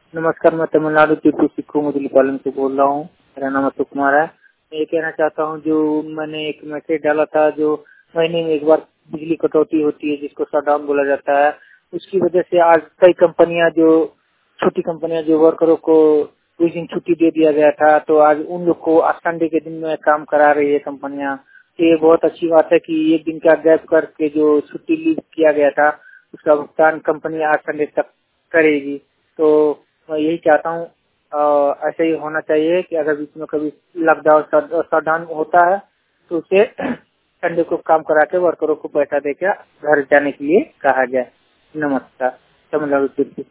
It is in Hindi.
नमस्कार, मैं तमिलनाडु तिरुपति सिक्कू मुदली पालन से बोल रहा हूँ। मेरा नाम अशोक कुमार है। मैं ये कहना चाहता हूँ, जो मैंने एक मैसेज डाला था, जो महीने में एक बार बिजली कटौती होती है जिसको शटडाउन बोला जाता है, उसकी वजह से आज कई कंपनियां, जो छोटी कंपनियां, जो वर्करों को कुछ दिन छुट्टी दे दिया गया था, तो आज उन लोग को आज संडे के दिन में काम करा रही है कंपनियां। तो ये बहुत अच्छी बात है कि एक दिन का गैप करके जो छुट्टी लीव किया गया था उसका भुगतान कंपनी आज संडे तक करेगी। तो मैं यही चाहता हूँ, ऐसे ही होना चाहिए कि अगर बीच में कभी लॉकडाउन शटडाउन होता है तो उसे संडे को काम करा के वर्करों को पैसा देकर घर जाने के लिए कहा जाए। नमस्कार, तमिलनाडु से।